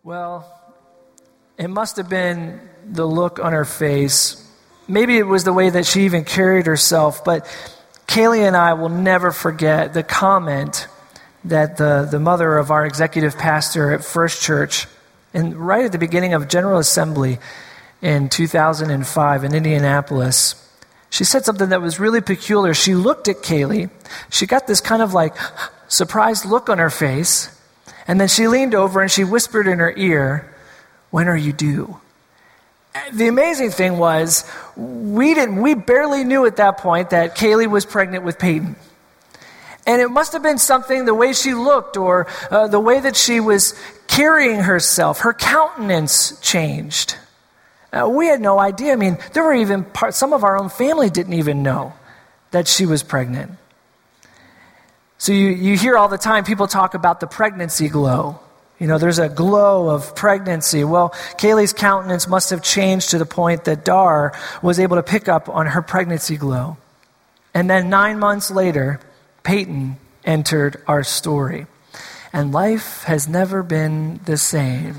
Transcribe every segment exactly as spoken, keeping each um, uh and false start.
Well, it must have been the look on her face. Maybe it was the way that she even carried herself, but Kaylee and I will never forget the comment that the, the mother of our executive pastor at First Church, and right at the beginning of General Assembly in two thousand five in Indianapolis, she said something that was really peculiar. She looked at Kaylee. She got this kind of like surprised look on her face, and then she leaned over and she whispered in her ear, "When are you due?" The amazing thing was, we didn't, we barely knew at that point that Kaylee was pregnant with Peyton. And it must have been something, the way she looked or uh, the way that she was carrying herself, her countenance changed. Uh, we had no idea. I mean, there were even part, some of our own family didn't even know that she was pregnant. So you, you hear all the time people talk about the pregnancy glow. You know, there's a glow of pregnancy. Well, Kaylee's countenance must have changed to the point that Dar was able to pick up on her pregnancy glow. And then nine months later, Peyton entered our story. And life has never been the same.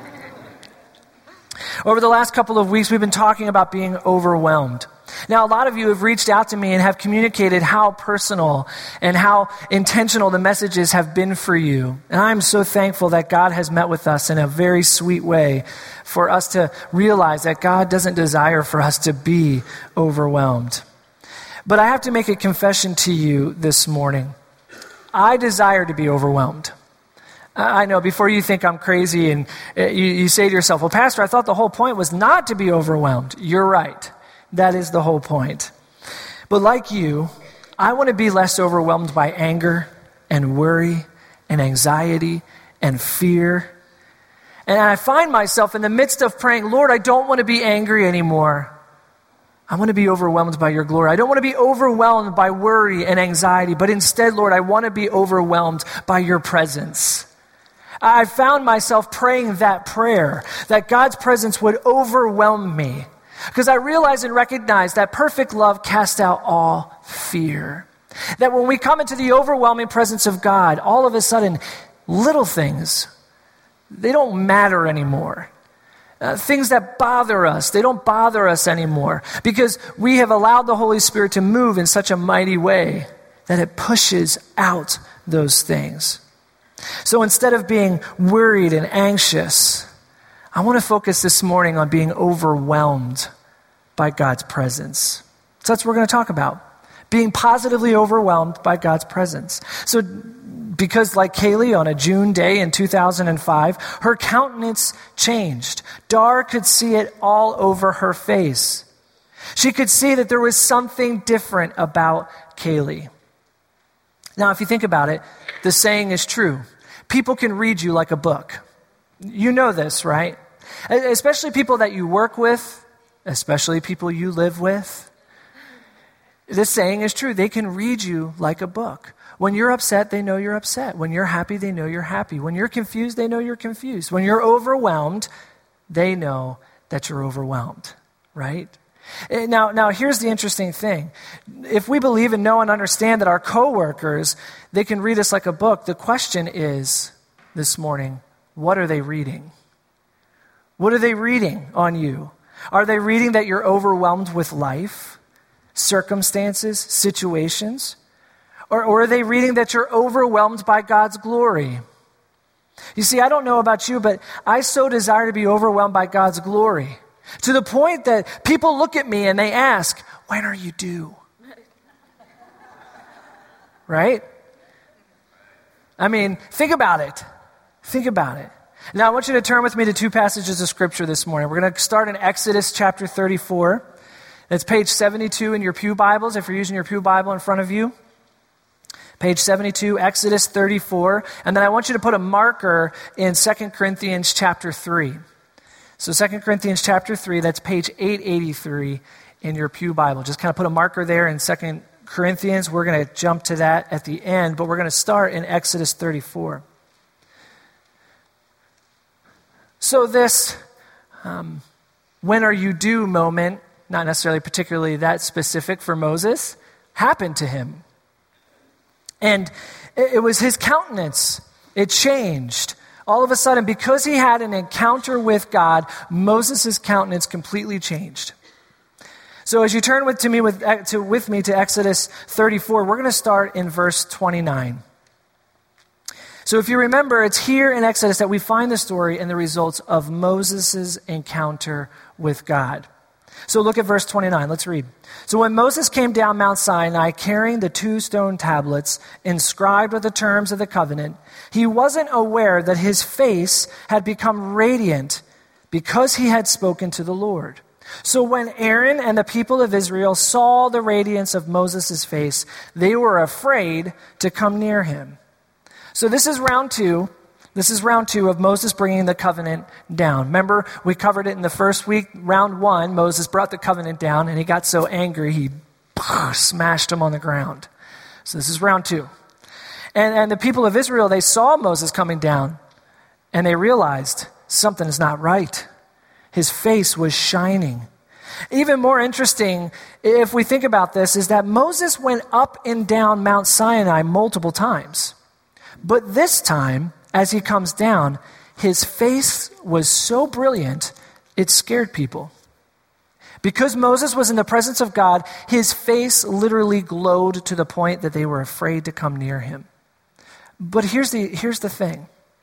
Over the last couple of weeks, we've been talking about being overwhelmed. Now, a lot of you have reached out to me and have communicated how personal and how intentional the messages have been for you. And I'm so thankful that God has met with us in a very sweet way for us to realize that God doesn't desire for us to be overwhelmed. But I have to make a confession to you this morning. I desire to be overwhelmed. I know, before you think I'm crazy and you, you say to yourself, "Well, Pastor, I thought the whole point was not to be overwhelmed." You're right. That is the whole point. But like you, I want to be less overwhelmed by anger and worry and anxiety and fear. And I find myself in the midst of praying, "Lord, I don't want to be angry anymore. I want to be overwhelmed by your glory. I don't want to be overwhelmed by worry and anxiety, but instead, Lord, I want to be overwhelmed by your presence." I found myself praying that prayer, that God's presence would overwhelm me. Because I realize and recognize that perfect love casts out all fear. That when we come into the overwhelming presence of God, all of a sudden, little things, they don't matter anymore. Uh, things that bother us, they don't bother us anymore. Because we have allowed the Holy Spirit to move in such a mighty way that it pushes out those things. So instead of being worried and anxious, I want to focus this morning on being overwhelmed by God's presence. So that's what we're going to talk about. Being positively overwhelmed by God's presence. So because like Kaylee on a June day in two thousand five, her countenance changed. Dar could see it all over her face. She could see that there was something different about Kaylee. Now, if you think about it, the saying is true. People can read you like a book. You know this, right? Especially people that you work with, especially people you live with. This saying is true. They can read you like a book. When you're upset, they know you're upset. When you're happy, they know you're happy. When you're confused, they know you're confused. When you're overwhelmed, they know that you're overwhelmed, right? Now, now here's the interesting thing. If we believe and know and understand that our coworkers, they can read us like a book, the question is this morning, what are they reading? What are they reading on you? Are they reading that you're overwhelmed with life, circumstances, situations? Or, or are they reading that you're overwhelmed by God's glory? You see, I don't know about you, but I so desire to be overwhelmed by God's glory. To the point that people look at me and they ask, "When are you due?" Right? I mean, think about it. Think about it. Now, I want you to turn with me to two passages of Scripture this morning. We're going to start in Exodus chapter thirty-four. That's page seventy-two in your pew Bibles, if you're using your pew Bible in front of you. Page seventy-two, Exodus thirty-four. And then I want you to put a marker in Second Corinthians chapter three. So Second Corinthians chapter three, that's page eight eighty-three in your pew Bible. Just kind of put a marker there in Second Corinthians. We're going to jump to that at the end, but we're going to start in Exodus thirty-four. So this um, "when are you due" moment, not necessarily particularly that specific for Moses, happened to him. And it was his countenance. It changed all of a sudden, because he had an encounter with God, Moses' countenance completely changed. So as you turn with, to me with, to, with me to Exodus thirty-four, we're going to start in verse twenty-nine. So if you remember, it's here in Exodus that we find the story and the results of Moses' encounter with God. So look at verse twenty-nine. Let's read. So when Moses came down Mount Sinai carrying the two stone tablets inscribed with the terms of the covenant, he wasn't aware that his face had become radiant because he had spoken to the Lord. So when Aaron and the people of Israel saw the radiance of Moses' face, they were afraid to come near him. So this is round two. This is round two of Moses bringing the covenant down. Remember, we covered it in the first week. Round one, Moses brought the covenant down, and he got so angry, he smashed him on the ground. So this is round two. And, and the people of Israel, they saw Moses coming down, and they realized something is not right. His face was shining. Even more interesting, if we think about this, is that Moses went up and down Mount Sinai multiple times. But this time, as he comes down, his face was so brilliant, it scared people. Because Moses was in the presence of God, his face literally glowed to the point that they were afraid to come near him. But here's the, here's the thing.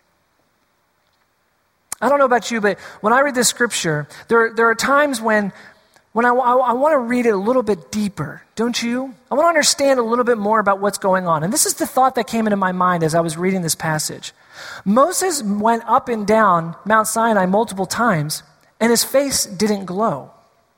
I don't know about you, but when I read this scripture, there, there are times when, when I, I, I want to read it a little bit deeper, don't you? I want to understand a little bit more about what's going on. And this is the thought that came into my mind as I was reading this passage. Moses went up and down Mount Sinai multiple times, and his face didn't glow.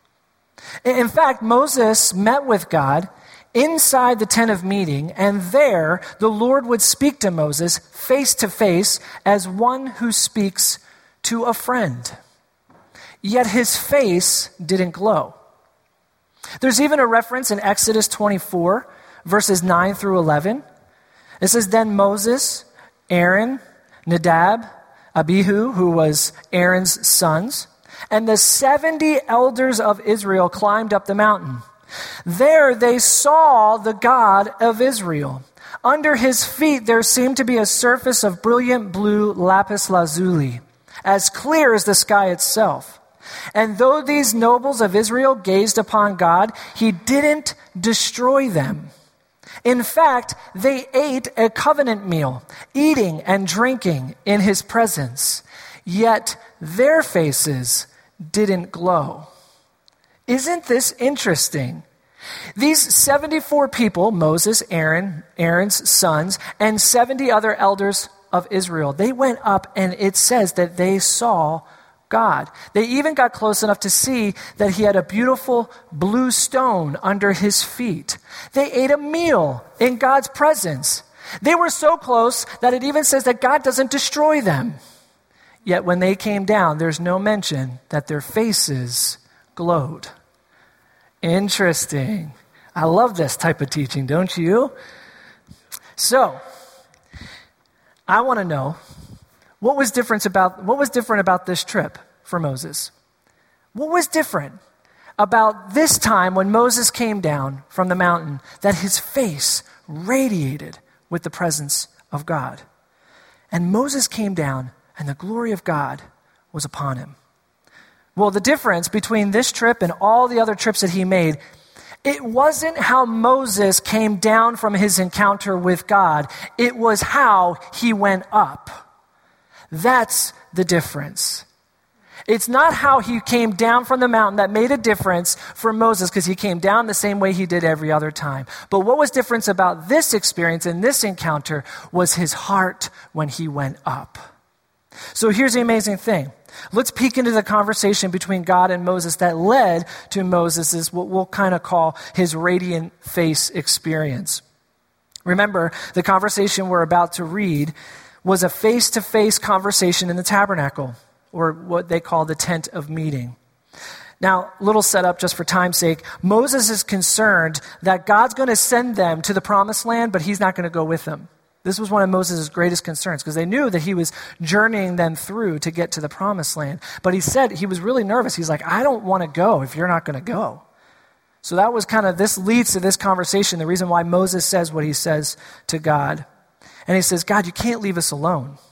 In fact, Moses met with God inside the tent of meeting, and there the Lord would speak to Moses face to face as one who speaks to a friend. Yet his face didn't glow. There's even a reference in Exodus twenty-four, verses nine through eleven. It says, then Moses, Aaron, Nadab, Abihu, who was Aaron's sons, and the seventy elders of Israel climbed up the mountain. There they saw the God of Israel. Under his feet there seemed to be a surface of brilliant blue lapis lazuli, as clear as the sky itself. And though these nobles of Israel gazed upon God, he didn't destroy them. In fact, they ate a covenant meal, eating and drinking in his presence. Yet their faces didn't glow. Isn't this interesting? These seventy-four people, Moses, Aaron, Aaron's sons, and seventy other elders of Israel, they went up and it says that they saw God. They even got close enough to see that he had a beautiful blue stone under his feet. They ate a meal in God's presence. They were so close that it even says that God doesn't destroy them. Yet when they came down, there's no mention that their faces glowed. Interesting. I love this type of teaching, don't you? So, I want to know, what was different about what was different about this trip for Moses? What was different about this time when Moses came down from the mountain that his face radiated with the presence of God? And Moses came down and the glory of God was upon him. Well, the difference between this trip and all the other trips that he made, it wasn't how Moses came down from his encounter with God. It was how he went up. That's the difference. It's not how he came down from the mountain that made a difference for Moses, because he came down the same way he did every other time. But what was different about this experience and this encounter was his heart when he went up. So here's the amazing thing. Let's peek into the conversation between God and Moses that led to Moses' what we'll kind of call his radiant face experience. Remember, the conversation we're about to read was a face-to-face conversation in the tabernacle, or what they call the tent of meeting. Now, little setup just for time's sake. Moses is concerned that God's going to send them to the promised land, but he's not going to go with them. This was one of Moses' greatest concerns because they knew that he was journeying them through to get to the promised land. But he said he was really nervous. He's like, I don't want to go if you're not going to go. So that was kind of, this leads to this conversation, the reason why Moses says what he says to God. And he says, God, you can't leave us alone.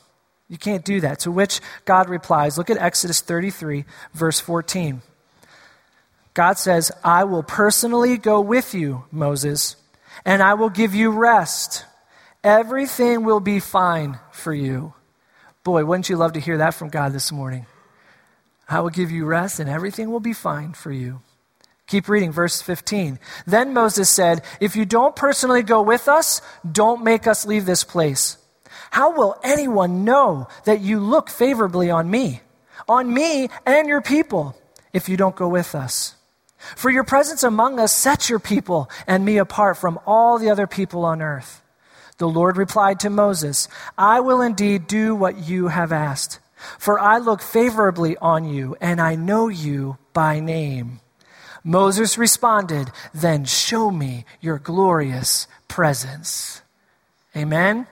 You can't do that. To which God replies, look at Exodus thirty-three, verse fourteen. God says, I will personally go with you, Moses, and I will give you rest. Everything will be fine for you. Boy, wouldn't you love to hear that from God this morning? I will give you rest and everything will be fine for you. Keep reading, verse fifteen. Then Moses said, if you don't personally go with us, don't make us leave this place. How will anyone know that you look favorably on me, on me and your people, if you don't go with us? For your presence among us sets your people and me apart from all the other people on earth. The Lord replied to Moses, I will indeed do what you have asked, for I look favorably on you and I know you by name. Moses responded, then show me your glorious presence. Amen?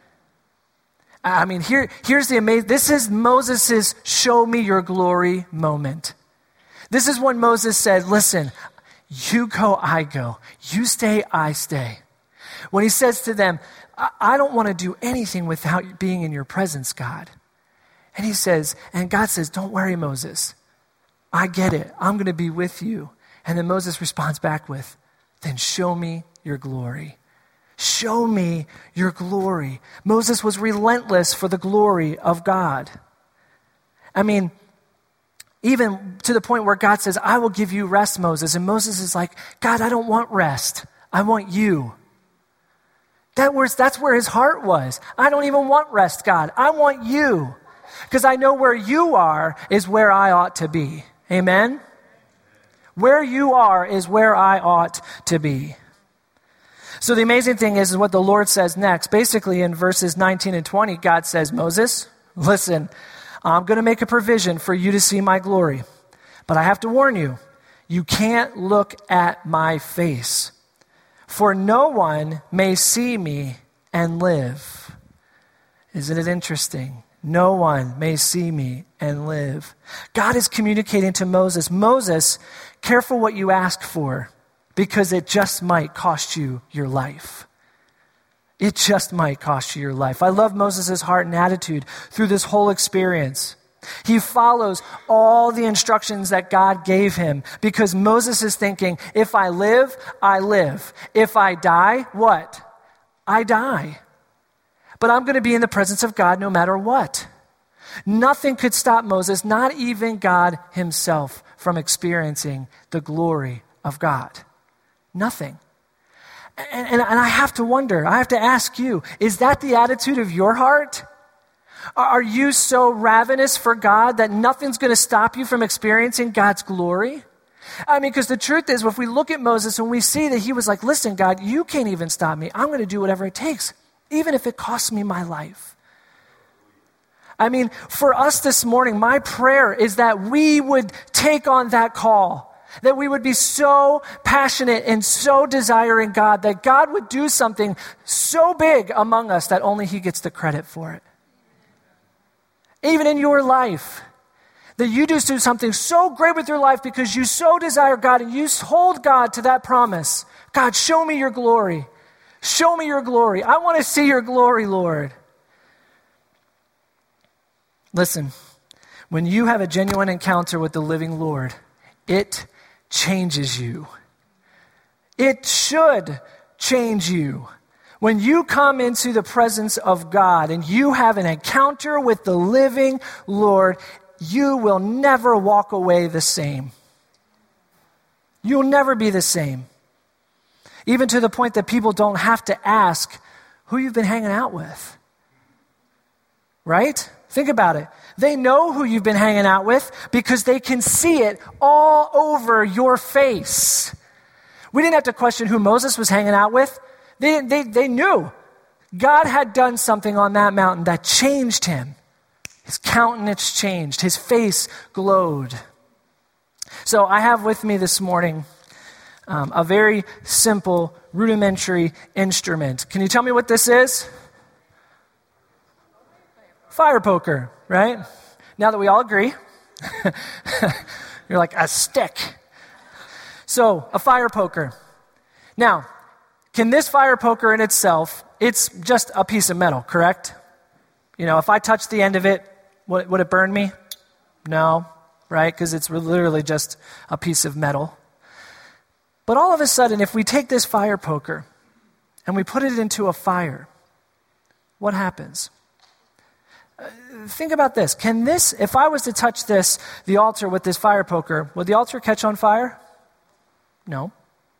I mean, here, here's the amazing, this is Moses' show me your glory moment. This is when Moses said, listen, you go, I go. You stay, I stay. When he says to them, I, I don't want to do anything without being in your presence, God. And he says, and God says, don't worry, Moses. I get it. I'm going to be with you. And then Moses responds back with, then show me your glory. Show me your glory. Moses was relentless for the glory of God. I mean, even to the point where God says, I will give you rest, Moses. And Moses is like, God, I don't want rest. I want you. That was, that's where his heart was. I don't even want rest, God. I want you. Because I know where you are is where I ought to be. Amen? Where you are is where I ought to be. So the amazing thing is, is what the Lord says next. Basically in verses nineteen and twenty, God says, Moses, listen, I'm going to make a provision for you to see my glory. But I have to warn you, you can't look at my face. For no one may see me and live. Isn't it interesting? No one may see me and live. God is communicating to Moses, Moses, careful what you ask for, because it just might cost you your life. It just might cost you your life. I love Moses' heart and attitude through this whole experience. He follows all the instructions that God gave him because Moses is thinking, if I live, I live. If I die, what? I die. But I'm going to be in the presence of God no matter what. Nothing could stop Moses, not even God himself, from experiencing the glory of God. Nothing. And, and, and I have to wonder, I have to ask you, is that the attitude of your heart? Are you so ravenous for God that nothing's going to stop you from experiencing God's glory? I mean, because the truth is, if we look at Moses and we see that he was like, listen, God, you can't even stop me. I'm going to do whatever it takes, even if it costs me my life. I mean, for us this morning, my prayer is that we would take on that call, that we would be so passionate and so desiring God, that God would do something so big among us that only he gets the credit for it. Even in your life, that you just do something so great with your life because you so desire God and you hold God to that promise. God, show me your glory. Show me your glory. I want to see your glory, Lord. Listen, when you have a genuine encounter with the living Lord, it changes you. It should change you. When you come into the presence of God and you have an encounter with the living Lord, you will never walk away the same. You'll never be the same. Even to the point that people don't have to ask who you've been hanging out with. Right? Think about it. They know who you've been hanging out with because they can see it all over your face. We didn't have to question who Moses was hanging out with. They, they, they knew. God had done something on that mountain that changed him. His countenance changed. His face glowed. So I have with me this morning um, a very simple, rudimentary instrument. Can you tell me what this is? Fire poker, right? Now that we all agree, you're like, a stick. So, a fire poker. Now, can this fire poker in itself, it's just a piece of metal, correct? You know, if I touched the end of it, would, would it burn me? No, right? Because it's literally just a piece of metal. But all of a sudden, if we take this fire poker and we put it into a fire, what happens? Uh, think about this. Can this, if I was to touch this, the altar with this fire poker, would the altar catch on fire? No.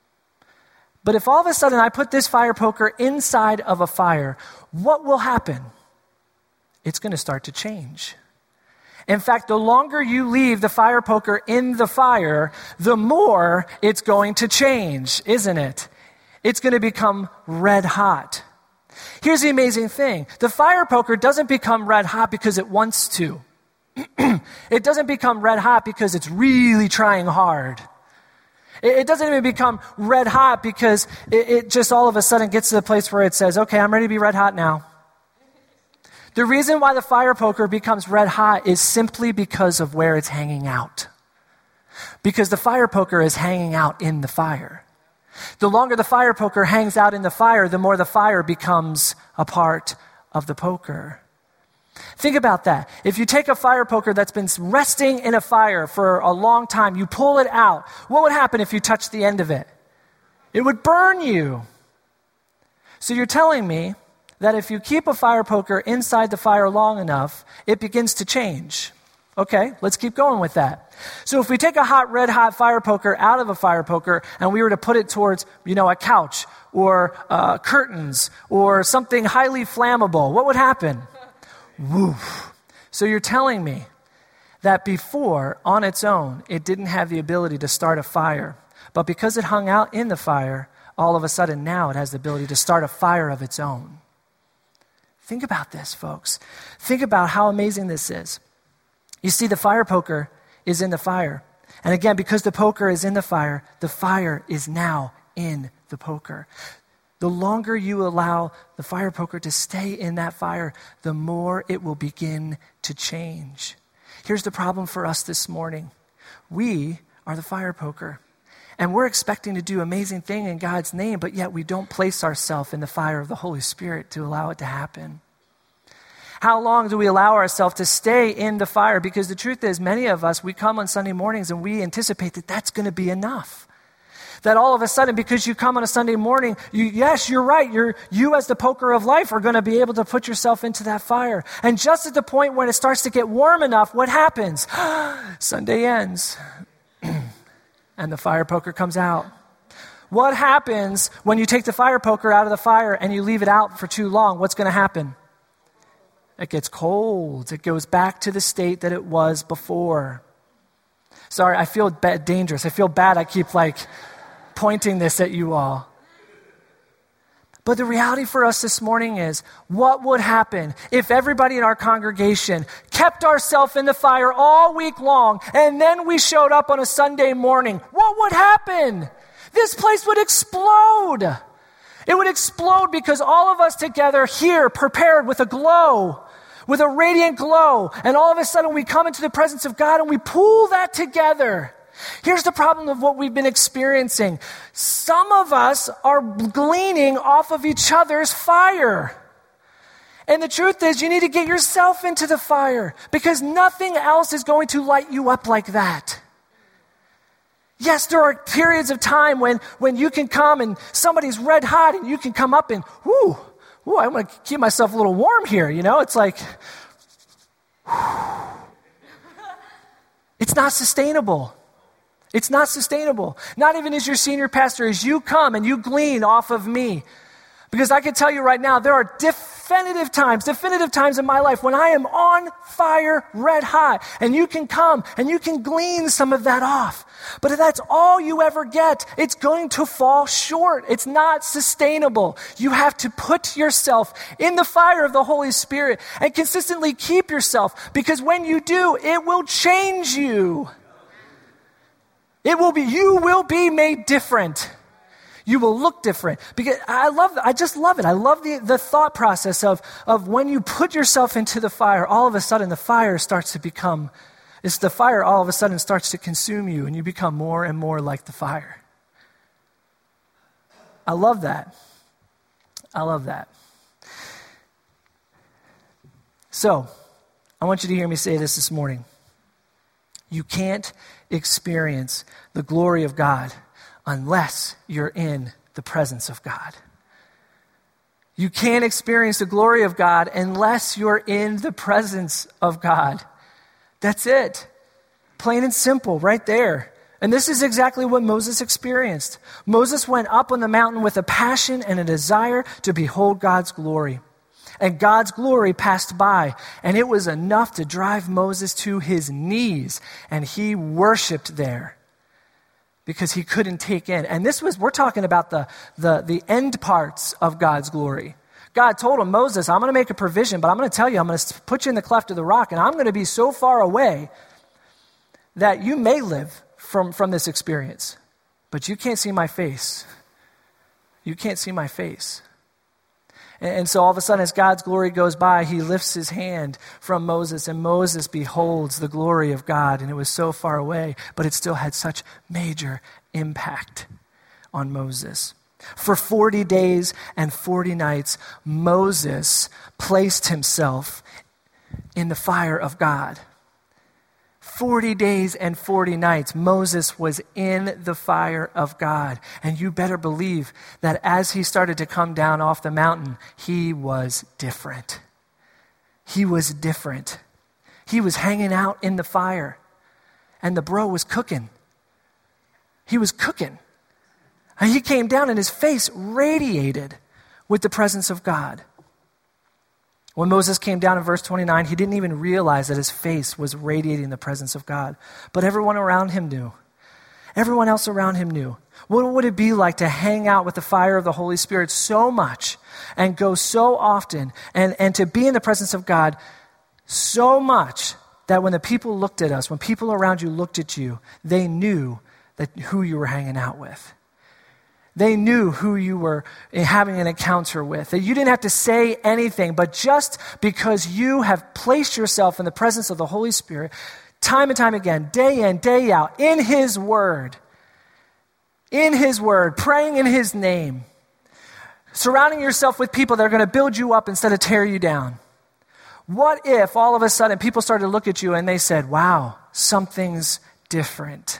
But if all of a sudden I put this fire poker inside of a fire, what will happen? It's going to start to change. In fact, the longer you leave the fire poker in the fire, the more it's going to change, isn't it? It's going to become red hot. Here's the amazing thing. The fire poker doesn't become red hot because it wants to. It doesn't become red hot because it's really trying hard. It doesn't even become red hot because it, it just all of a sudden gets to the place where it says, okay, I'm ready to be red hot now. The reason why the fire poker becomes red hot is simply because of where it's hanging out. Because the fire poker is hanging out in the fire. The longer the fire poker hangs out in the fire, the more the fire becomes a part of the poker. Think about that. If you take a fire poker that's been resting in a fire for a long time, you pull it out, what would happen if you touched the end of it? It would burn you. So you're telling me that if you keep a fire poker inside the fire long enough, it begins to change. Okay, let's keep going with that. So if we take a hot, red hot fire poker out of a fire poker and we were to put it towards, you know, a couch or uh, curtains or something highly flammable, what would happen? Woof. So you're telling me that before, on its own, it didn't have the ability to start a fire. But because it hung out in the fire, all of a sudden now it has the ability to start a fire of its own. Think about this, folks. Think about how amazing this is. You see, the fire poker is in the fire. And again, because the poker is in the fire, the fire is now in the poker. The longer you allow the fire poker to stay in that fire, the more it will begin to change. Here's the problem for us this morning. We are the fire poker. And we're expecting to do amazing things in God's name, but yet we don't place ourselves in the fire of the Holy Spirit to allow it to happen. How long do we allow ourselves to stay in the fire? Because the truth is, many of us, we come on Sunday mornings and we anticipate that that's going to be enough. That all of a sudden, because you come on a Sunday morning, you, yes, you're right, you're, you as the poker of life are going to be able to put yourself into that fire. And just at the point when it starts to get warm enough, what happens? Sunday ends. And the fire poker comes out. What happens when you take the fire poker out of the fire and you leave it out for too long? What's going to happen? It gets cold. It goes back to the state that it was before. Sorry, I feel bad, dangerous. I feel bad I keep like pointing this at you all. But the reality for us this morning is, what would happen if everybody in our congregation kept ourselves in the fire all week long and then we showed up on a Sunday morning? What would happen? This place would explode. It would explode because all of us together here, prepared with a glow, with a radiant glow, and all of a sudden we come into the presence of God and we pull that together. Here's the problem of what we've been experiencing. Some of us are gleaning off of each other's fire. And the truth is, you need to get yourself into the fire because nothing else is going to light you up like that. Yes, there are periods of time when, when you can come and somebody's red hot and you can come up and, whoo, whoo, I'm going to keep myself a little warm here, you know? It's like, whew. It's not sustainable. It's not sustainable. Not even as your senior pastor, as you come and you glean off of me. Because I can tell you right now, there are definitive times, definitive times in my life when I am on fire, red hot, and you can come and you can glean some of that off. But if that's all you ever get, it's going to fall short. It's not sustainable. You have to put yourself in the fire of the Holy Spirit and consistently keep yourself, because when you do, it will change you. It will be, you will be made different. You will look different. Because I love, I just love it. I love the, the thought process of, of when you put yourself into the fire, all of a sudden the fire starts to become, it's the fire all of a sudden starts to consume you and you become more and more like the fire. I love that. I love that. So, I want you to hear me say this this morning. You can't experience the glory of God unless you're in the presence of God. You can't experience the glory of God unless you're in the presence of God. That's it. Plain and simple, right there. And this is exactly what Moses experienced. Moses went up on the mountain with a passion and a desire to behold God's glory. And God's glory passed by, and it was enough to drive Moses to his knees, and he worshiped there because he couldn't take in. And this was, we're talking about the, the, the end parts of God's glory. God told him, Moses, I'm going to make a provision, but I'm going to tell you, I'm going to put you in the cleft of the rock, and I'm going to be so far away that you may live from, from this experience, but you can't see my face. You can't see my face. And so all of a sudden, as God's glory goes by, he lifts his hand from Moses, and Moses beholds the glory of God. And it was so far away, but it still had such major impact on Moses. For forty days and forty nights, Moses placed himself in the fire of God. forty days and forty nights, Moses was in the fire of God. And you better believe that as he started to come down off the mountain, he was different. He was different. He was hanging out in the fire, and the bro was cooking. He was cooking. And he came down, and his face radiated with the presence of God. When Moses came down in verse twenty-nine, he didn't even realize that his face was radiating the presence of God. But everyone around him knew. Everyone else around him knew. What would it be like to hang out with the fire of the Holy Spirit so much and go so often and, and to be in the presence of God so much that when the people looked at us, when people around you looked at you, they knew that who you were hanging out with. They knew who you were having an encounter with. That you didn't have to say anything, but just because you have placed yourself in the presence of the Holy Spirit, time and time again, day in, day out, in His Word, in His Word, praying in His name, surrounding yourself with people that are going to build you up instead of tear you down. What if all of a sudden people started to look at you and they said, wow, something's different?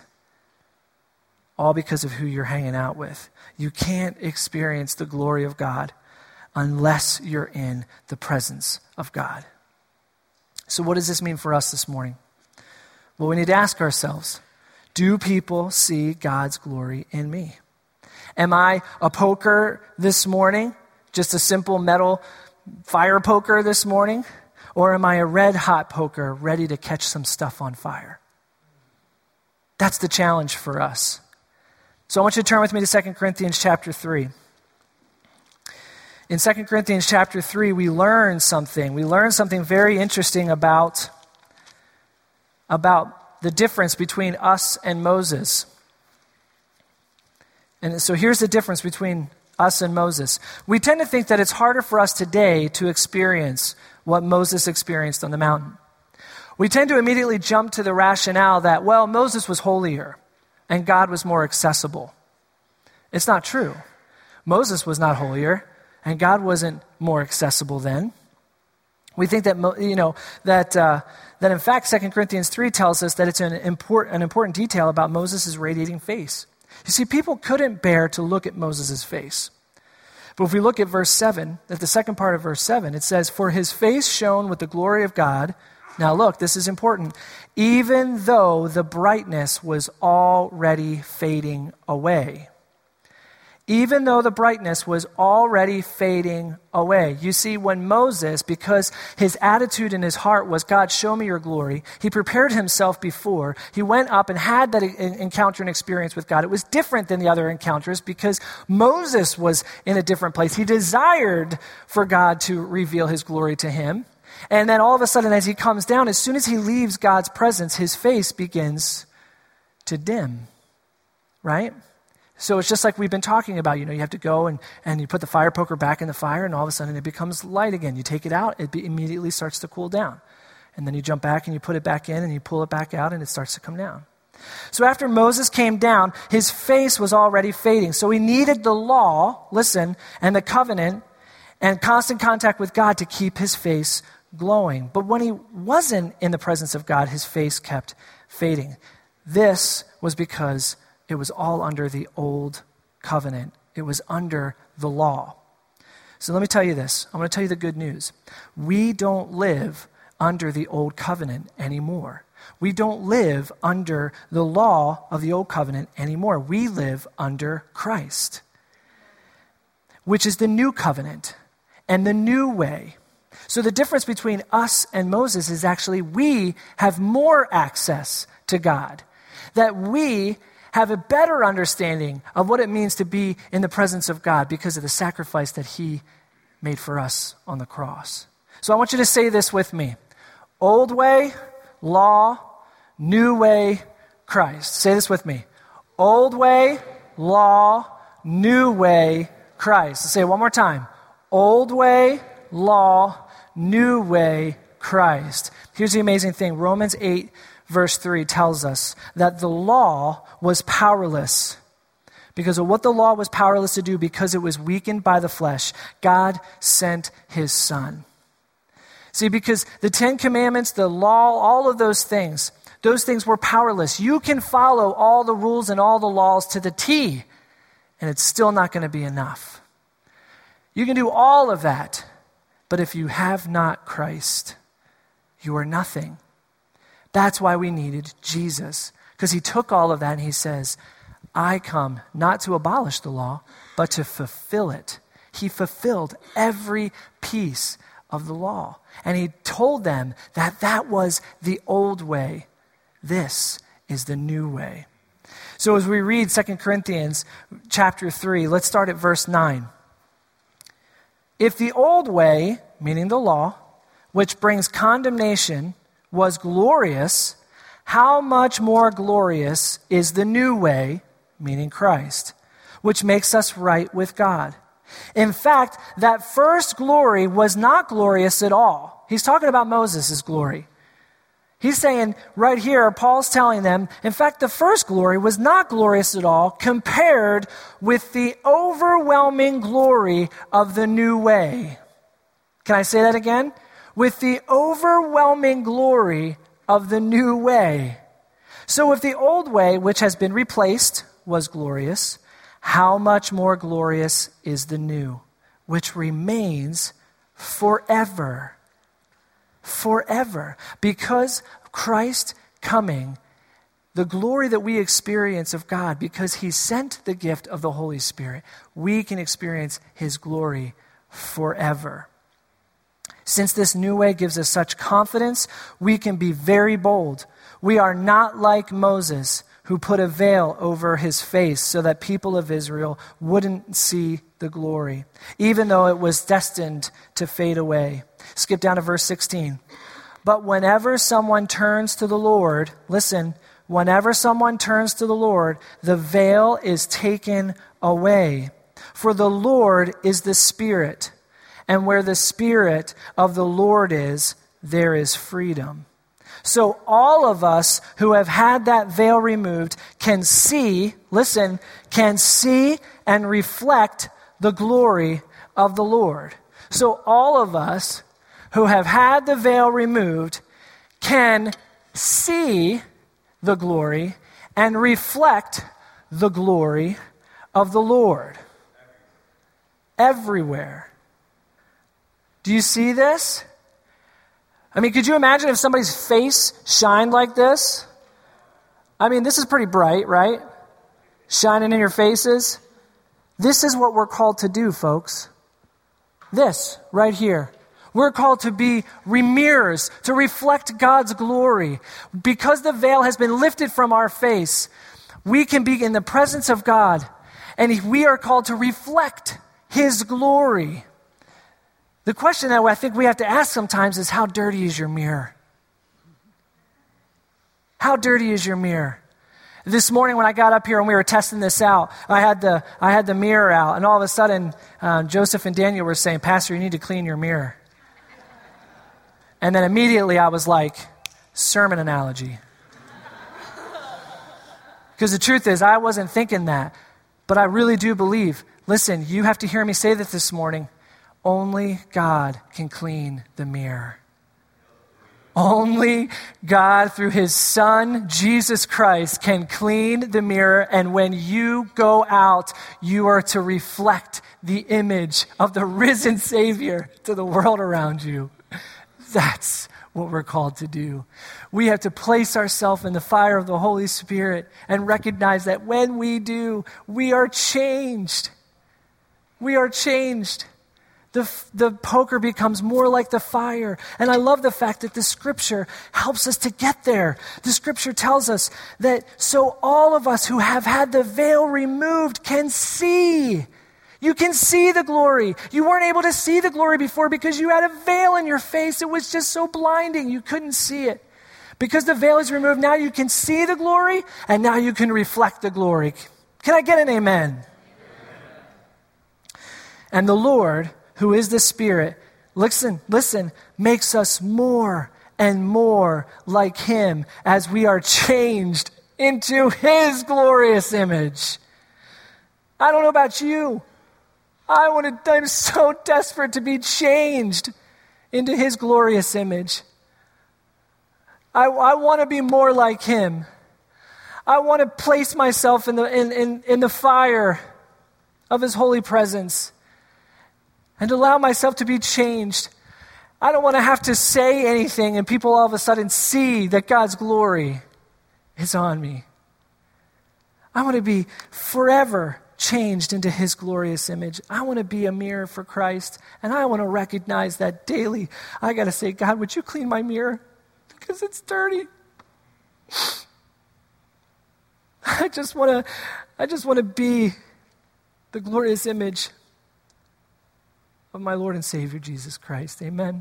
All because of who you're hanging out with. You can't experience the glory of God unless you're in the presence of God. So what does this mean for us this morning? Well, we need to ask ourselves, do people see God's glory in me? Am I a poker this morning? Just a simple metal fire poker this morning? Or am I a red hot poker ready to catch some stuff on fire? That's the challenge for us. So I want you to turn with me to Second Corinthians chapter three. In Second Corinthians chapter three, we learn something. We learn something very interesting about, about the difference between us and Moses. And so here's the difference between us and Moses. We tend to think that it's harder for us today to experience what Moses experienced on the mountain. We tend to immediately jump to the rationale that, well, Moses was holier and God was more accessible. It's not true. Moses was not holier, and God wasn't more accessible then. We think that, you know, that uh, that in fact, Second Corinthians three tells us that it's an important, an important detail about Moses' radiating face. You see, people couldn't bear to look at Moses' face. But if we look at verse seven, at the second part of verse seven, it says, "For his face shone with the glory of God." Now look, this is important. "Even though the brightness was already fading away." Even though the brightness was already fading away. You see, when Moses, because his attitude in his heart was, God, show me your glory, he prepared himself before. He went up and had that encounter and experience with God. It was different than the other encounters because Moses was in a different place. He desired for God to reveal his glory to him. And then all of a sudden, as he comes down, as soon as he leaves God's presence, his face begins to dim, right? So it's just like we've been talking about. You know, you have to go and, and you put the fire poker back in the fire, and all of a sudden it becomes light again. You take it out, it be, immediately starts to cool down. And then you jump back and you put it back in, and you pull it back out, and it starts to come down. So after Moses came down, his face was already fading. So he needed the law, listen, and the covenant, and constant contact with God to keep his face glowing. But when he wasn't in the presence of God, his face kept fading. This was because it was all under the old covenant. It was under the law. So let me tell you this. I'm going to tell you the good news. We don't live under the old covenant anymore. We don't live under the law of the old covenant anymore. We live under Christ, which is the new covenant and the new way. So the difference between us and Moses is actually we have more access to God, that we have a better understanding of what it means to be in the presence of God because of the sacrifice that he made for us on the cross. So I want you to say this with me. Old way, law, new way, Christ. Say this with me. Old way, law, new way, Christ. Say it one more time. Old way, law, new way, Christ. Here's the amazing thing. Romans eight, verse three tells us that the law was powerless. Because of what the law was powerless to do, because it was weakened by the flesh, God sent his son. See, because the Ten Commandments, the law, all of those things, those things were powerless. You can follow all the rules and all the laws to the T, and it's still not going to be enough. You can do all of that, but if you have not Christ, you are nothing. That's why we needed Jesus, because he took all of that and he says, I come not to abolish the law, but to fulfill it. He fulfilled every piece of the law. And he told them that that was the old way. This is the new way. So as we read Second Corinthians chapter three, let's start at verse nine. If the old way, meaning the law, which brings condemnation, was glorious, how much more glorious is the new way, meaning Christ, which makes us right with God. In fact, that first glory was not glorious at all. He's talking about Moses' glory. He's saying right here, Paul's telling them, in fact, the first glory was not glorious at all compared with the overwhelming glory of the new way. Can I say that again? With the overwhelming glory of the new way. So if the old way, which has been replaced, was glorious, how much more glorious is the new, which remains forever. Forever. Because Christ coming, the glory that we experience of God, because he sent the gift of the Holy Spirit, we can experience his glory forever. Since this new way gives us such confidence, we can be very bold. We are not like Moses, who put a veil over his face so that people of Israel wouldn't see the glory, even though it was destined to fade away. Skip down to verse sixteen. But whenever someone turns to the Lord, listen, whenever someone turns to the Lord, the veil is taken away. For the Lord is the Spirit, and where the Spirit of the Lord is, there is freedom. So all of us who have had that veil removed can see, listen, can see and reflect the glory of the Lord. So all of us who have had the veil removed can see the glory and reflect the glory of the Lord. Everywhere. Do you see this? I mean, could you imagine if somebody's face shined like this? I mean, this is pretty bright, right? Shining in your faces. This is what we're called to do, folks. This, right here. We're called to be mirrors, to reflect God's glory. Because the veil has been lifted from our face, we can be in the presence of God, and we are called to reflect his glory. The question that I think we have to ask sometimes is, how dirty is your mirror? How dirty is your mirror? This morning when I got up here and we were testing this out, I had the I had the mirror out, and all of a sudden, um, Joseph and Daniel were saying, Pastor, you need to clean your mirror. And then immediately I was like, sermon analogy. Because the truth is, I wasn't thinking that, but I really do believe, listen, you have to hear me say that this morning. Only God can clean the mirror. Only God, through his Son, Jesus Christ, can clean the mirror. And when you go out, you are to reflect the image of the risen Savior to the world around you. That's what we're called to do. We have to place ourselves in the fire of the Holy Spirit and recognize that when we do, we are changed. We are changed. The, the poker becomes more like the fire. And I love the fact that the scripture helps us to get there. The scripture tells us that so all of us who have had the veil removed can see. You can see the glory. You weren't able to see the glory before because you had a veil in your face. It was just so blinding. You couldn't see it. Because the veil is removed, now you can see the glory, and now you can reflect the glory. Can I get an amen? Amen. And the Lord, who is the Spirit, listen, listen, makes us more and more like him as we are changed into his glorious image. I don't know about you. I want to, I'm so desperate to be changed into his glorious image. I, I want to be more like him. I want to place myself in the, in, in, in the fire of his holy presence and allow myself to be changed. I don't want to have to say anything and people all of a sudden see that God's glory is on me. I want to be forever changed into his glorious image. I want to be a mirror for Christ, and I want to recognize that daily. I got to say, God, would you clean my mirror? Because it's dirty. I just want to I just want to be the glorious image of my Lord and Savior, Jesus Christ. Amen.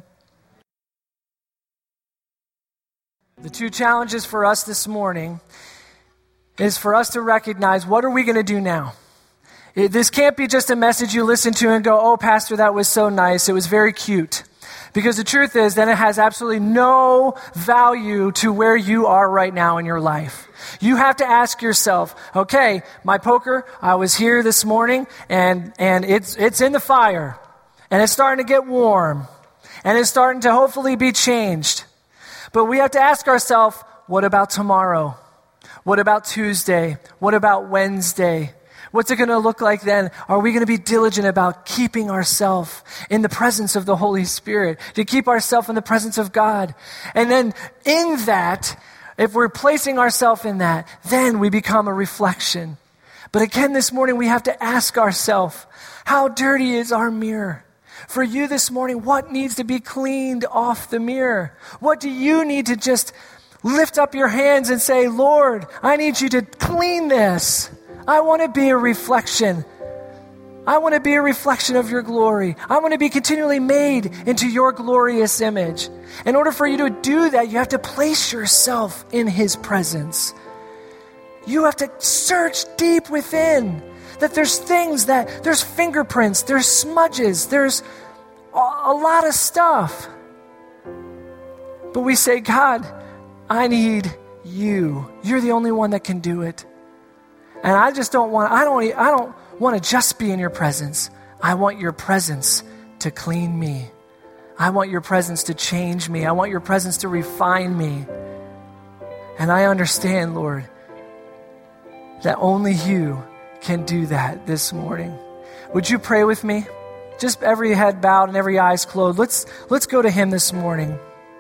The two challenges for us this morning is for us to recognize, what are we going to do now? It, this can't be just a message you listen to and go, oh, Pastor, that was so nice. It was very cute. Because the truth is, then it has absolutely no value to where you are right now in your life. You have to ask yourself, okay, my poker, I was here this morning, and, and it's it's in the fire. And it's starting to get warm. And it's starting to hopefully be changed. But we have to ask ourselves, what about tomorrow? What about Tuesday? What about Wednesday? What's it going to look like then? Are we going to be diligent about keeping ourselves in the presence of the Holy Spirit, to keep ourselves in the presence of God? And then in that, if we're placing ourselves in that, then we become a reflection. But again, this morning, we have to ask ourselves, how dirty is our mirror? For you this morning, what needs to be cleaned off the mirror? What do you need to just lift up your hands and say, Lord, I need you to clean this. I want to be a reflection. I want to be a reflection of your glory. I want to be continually made into your glorious image. In order for you to do that, you have to place yourself in his presence. You have to search deep within. That there's things that, there's fingerprints, there's smudges, there's a, a lot of stuff. But we say, God, I need you. You're the only one that can do it. And I just don't want, I don't, I don't want to just be in your presence. I want your presence to clean me. I want your presence to change me. I want your presence to refine me. And I understand, Lord, that only you can do that this morning. Would you pray with me? Just every head bowed and every eyes closed. Let's, let's go to him this morning.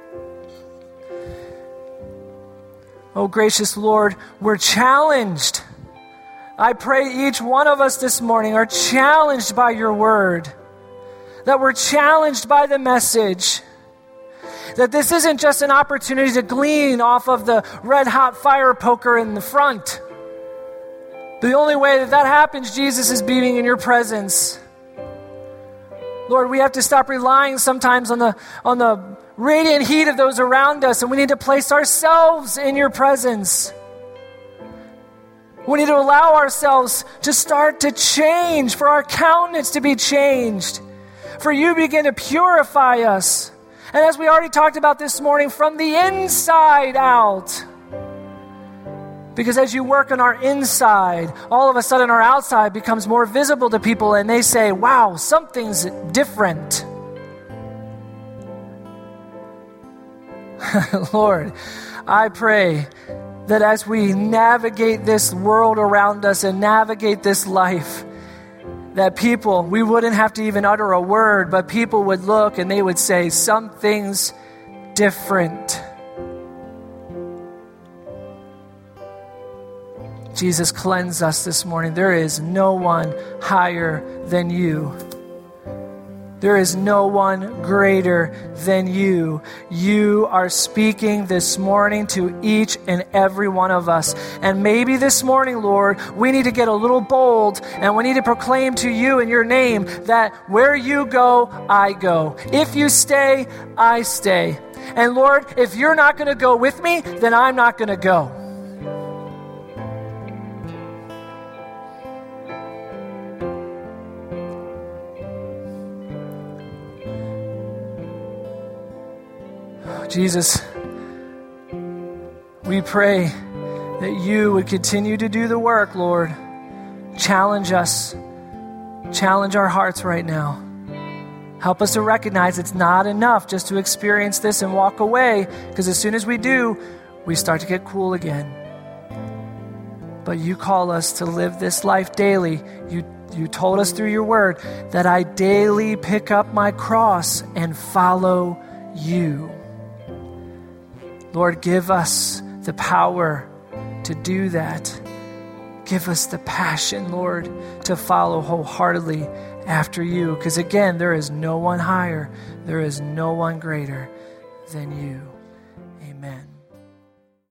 Oh, gracious Lord, we're challenged. I pray each one of us this morning are challenged by your word. That we're challenged by the message. That this isn't just an opportunity to glean off of the red hot fire poker in the front. The only way that that happens, Jesus, is being in your presence. Lord, we have to stop relying sometimes on the on the radiant heat of those around us, and we need to place ourselves in your presence. We need to allow ourselves to start to change, for our countenance to be changed, for you begin to purify us. And as we already talked about this morning, from the inside out. Because as you work on our inside, all of a sudden our outside becomes more visible to people, and they say, wow, something's different. Lord, I pray that as we navigate this world around us and navigate this life, that people, we wouldn't have to even utter a word, but people would look and they would say, something's different. Jesus, cleanse us this morning. There is no one higher than you. There is no one greater than you. You are speaking this morning to each and every one of us. And maybe this morning, Lord, we need to get a little bold and we need to proclaim to you in your name that where you go, I go. If you stay, I stay. And Lord, if you're not going to go with me, then I'm not going to go. Jesus, we pray that you would continue to do the work, Lord. Challenge us. Challenge our hearts right now. Help us to recognize it's not enough just to experience this and walk away, because as soon as we do, we start to get cool again. But you call us to live this life daily. You, you told us through your word that I daily pick up my cross and follow you. Lord, give us the power to do that. Give us the passion, Lord, to follow wholeheartedly after you. Because again, there is no one higher, there is no one greater than you. Amen.